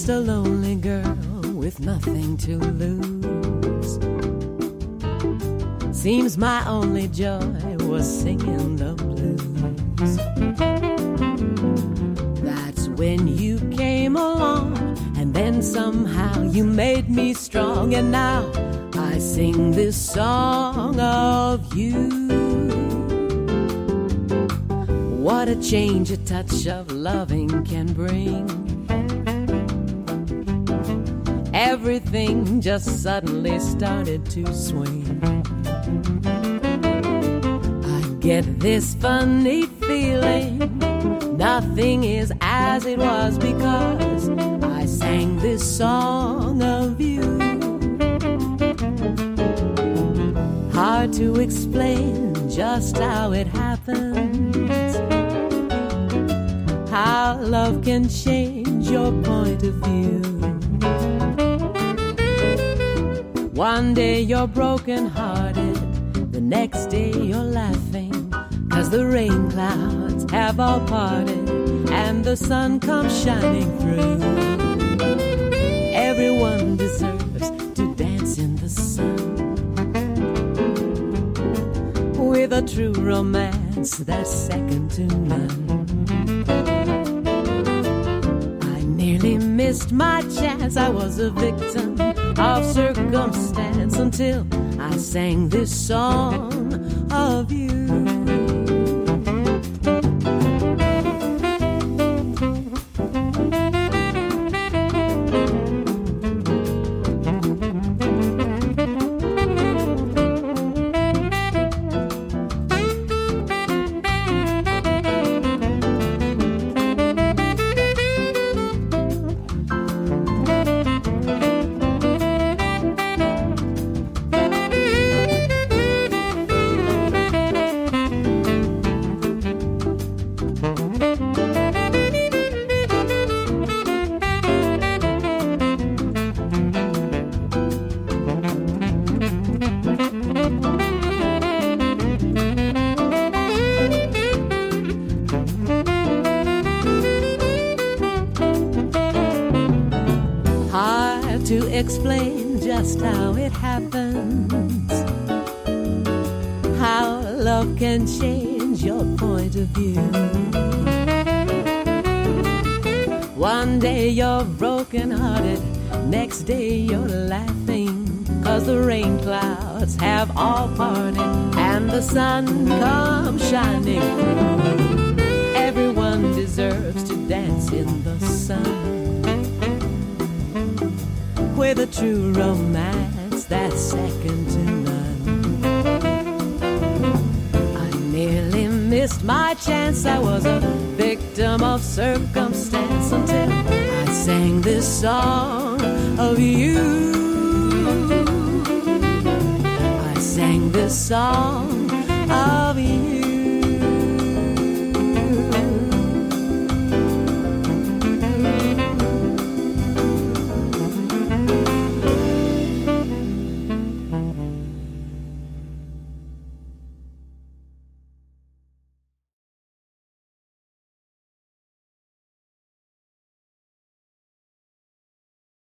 just a lonely girl with nothing to lose. Seems my only joy was singing the blues. That's when you came along, and then somehow you made me strong, and now I sing this song of you. What a change a touch of loving can bring. Everything just suddenly started to swing. I get this funny feeling nothing is as it was, because I sang this song of you. Hard to explain just how it happens, how love can change your point of view. One day you're broken-hearted, the next day you're laughing, 'cause the rain clouds have all parted and the sun comes shining through. Everyone deserves to dance in the sun, with a true romance that's second to none. I nearly missed my chance, I was a victim of circumstance, until I sang this song of you. To explain just how it happens, how love can change your point of view. One day you're broken-hearted, next day you're laughing, 'cause the rain clouds have all parted and the sun comes shining through. Everyone deserves to dance in the sun, with a true romance that's second to none. I nearly missed my chance, I was a victim of circumstance, until I sang this song of you. I sang this song